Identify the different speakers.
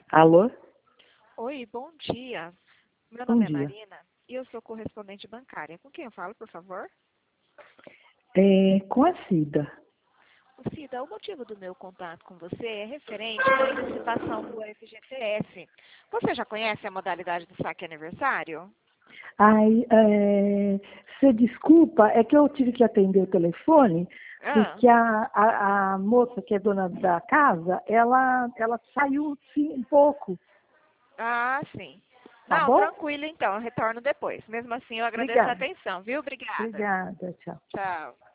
Speaker 1: Alô?
Speaker 2: Oi, bom dia. Meu
Speaker 1: Bom
Speaker 2: nome é
Speaker 1: dia.
Speaker 2: Marina e eu sou correspondente bancária. Com quem eu falo, por favor?
Speaker 1: Com a Cida.
Speaker 2: Cida, o motivo do meu contato com você é referente à antecipação do FGTS. Você já conhece a modalidade do saque aniversário?
Speaker 1: Ai, você desculpa, é que eu tive que atender o telefone,
Speaker 2: Ah,
Speaker 1: porque a moça que é dona da casa, ela saiu sim, um pouco,
Speaker 2: sim.
Speaker 1: tá
Speaker 2: Não,
Speaker 1: bom?
Speaker 2: tranquilo então, eu retorno depois. Mesmo assim, eu agradeço a
Speaker 1: Obrigada.
Speaker 2: atenção, viu? Obrigada.
Speaker 1: Obrigada, tchau.
Speaker 2: Tchau.